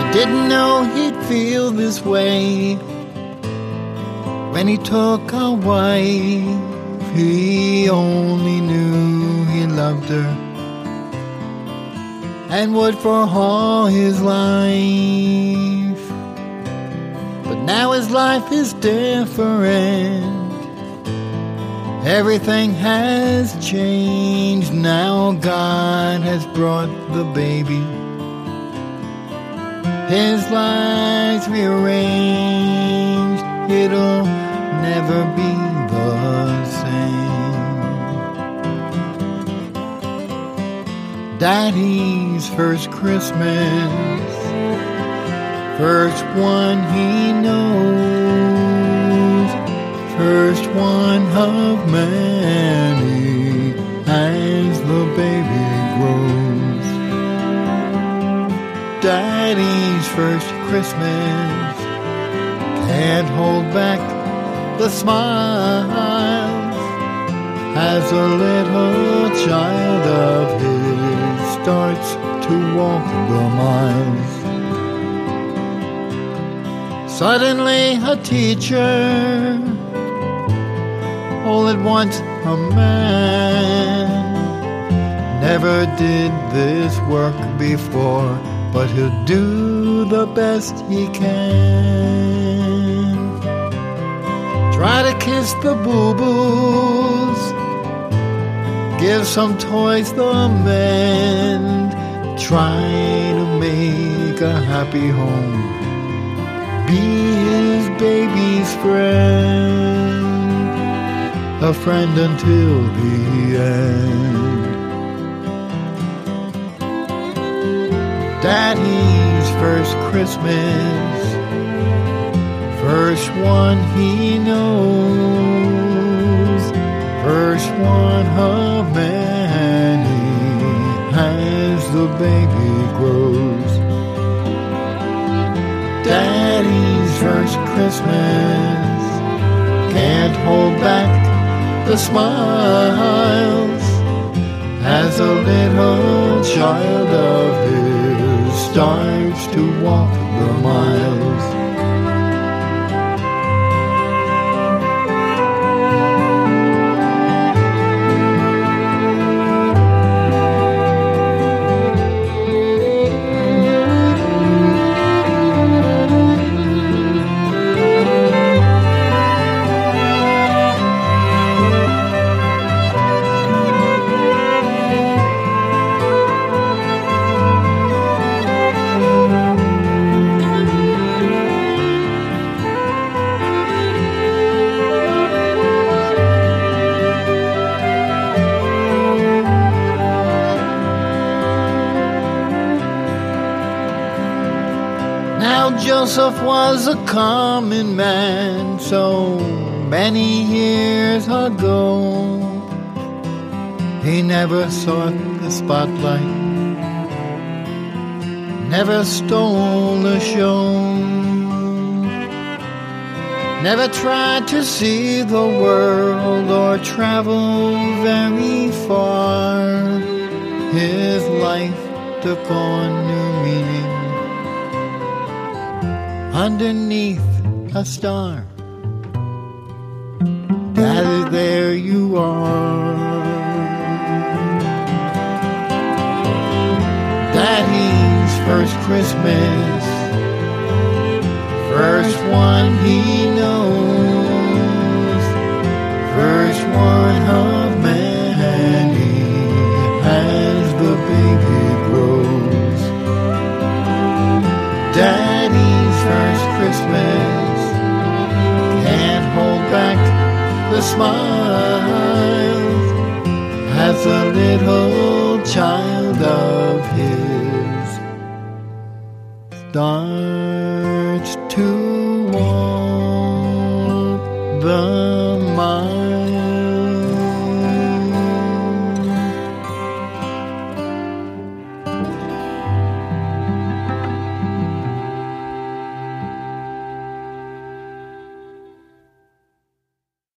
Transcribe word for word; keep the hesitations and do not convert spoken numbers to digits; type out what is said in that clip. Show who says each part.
Speaker 1: Didn't know he'd feel this way when he took a wife. He only knew he loved her and would for all his life. But now his life is different. Everything has changed. Now God has brought the baby. His life's rearranged. It'll never be the same. Daddy's first Christmas, first one he knows, first one of many as the baby grows. Daddy's first Christmas can't hold back the smiles as a little child of his starts to walk the miles. Suddenly a teacher, all at once a man, never did this work before, but he'll do the best he can. Try to kiss the boo-boos, give some toys the mend, try to make a happy home, be his baby's friend, a friend until the end. Daddy's first Christmas, first one he knows, first one of many as the baby grows. Daddy's first Christmas can't hold back the smiles as a little child of his starts to walk the miles. Now Joseph was a common man so many years ago. He never sought the spotlight, never stole a show, never tried to see the world or travel very far. His life took on new meaning underneath a star. Daddy, there you are. Daddy's first Christmas, first one he knows, first one of many as the baby grows. Daddy's first Christmas can't hold back the smiles as a little child of his starts